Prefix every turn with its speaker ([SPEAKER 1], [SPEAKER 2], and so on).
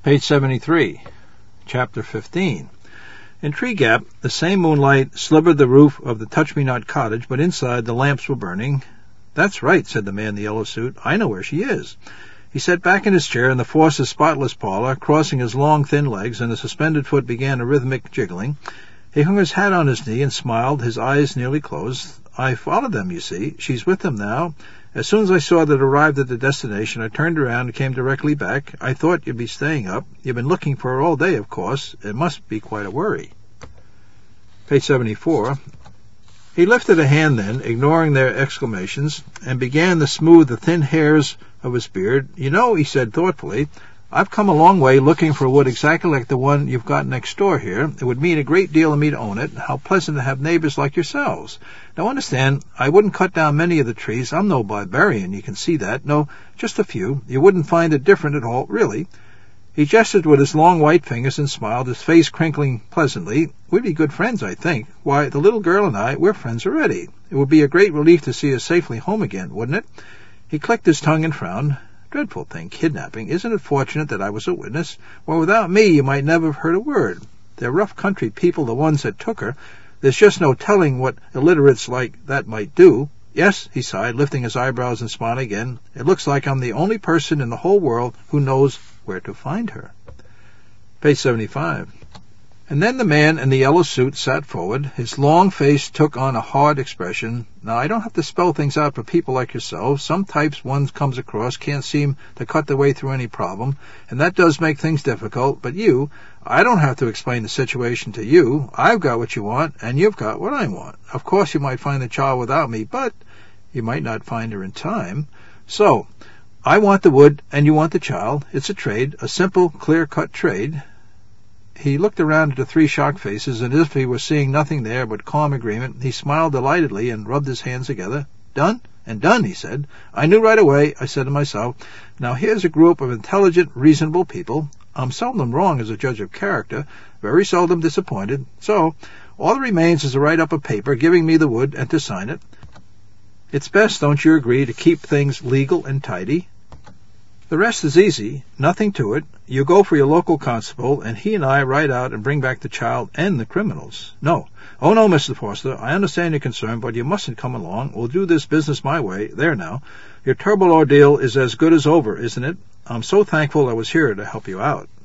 [SPEAKER 1] Page 73, Chapter 15. In Tree Gap, the same moonlight slivered the roof of the Touch-Me-Not cottage, but inside the lamps were burning. "That's right," said the man in the yellow suit. "I know where she is." He sat back in his chair in the Force's spotless parlor, crossing his long, thin legs, and the suspended foot began a rhythmic jiggling. He hung his hat on his knee and smiled, his eyes nearly closed. "I followed them, you see. She's with them now. As soon as I saw that it arrived at the destination, I turned around and came directly back. I thought you'd be staying up. You've been looking for her all day, of course. It must be quite a worry." Page 74. He lifted a hand then, ignoring their exclamations, and began to smooth the thin hairs of his beard. "You know," he said thoughtfully, "I've come a long way looking for a wood exactly like the one you've got next door here. It would mean a great deal to me to own it. How pleasant to have neighbors like yourselves. Now understand, I wouldn't cut down many of the trees. I'm no barbarian, you can see that. No, just a few. You wouldn't find it different at all, really." He gestured with his long white fingers and smiled, his face crinkling pleasantly. "We'd be good friends, I think. Why, the little girl and I, we're friends already. It would be a great relief to see us safely home again, wouldn't it?" He clicked his tongue and frowned. "Dreadful thing, kidnapping. Isn't it fortunate that I was a witness? Well, without me you might never have heard a word. They're rough country people, the ones that took her. There's just no telling what illiterates like that might do. Yes," he sighed, lifting his eyebrows and smiling again, "it looks like I'm the only person in the whole world who knows where to find her." Page 75. And then the man in the yellow suit sat forward. His long face took on a hard expression. "Now, I don't have to spell things out for people like yourselves. Some types one comes across can't seem to cut their way through any problem, and that does make things difficult. But you, I don't have to explain the situation to you. I've got what you want, and you've got what I want. Of course you might find the child without me, but you might not find her in time. So, I want the wood, and you want the child. It's a trade, a simple, clear-cut trade." He looked around at the three shocked faces, and as if he were seeing nothing there but calm agreement, he smiled delightedly and rubbed his hands together. "Done and done," he said. "I knew right away. I said to myself, now here's a group of intelligent, reasonable people. I'm seldom wrong as a judge of character, very seldom disappointed. So, all that remains is to write up a paper giving me the wood and to sign it. It's best, don't you agree, to keep things legal and tidy? The rest is easy, nothing to it. You go for your local constable, and he and I ride out and bring back the child and the criminals. No. Oh, no, Mr. Forster, I understand your concern, but you mustn't come along. We'll do this business my way. There now. Your terrible ordeal is as good as over, isn't it? I'm so thankful I was here to help you out."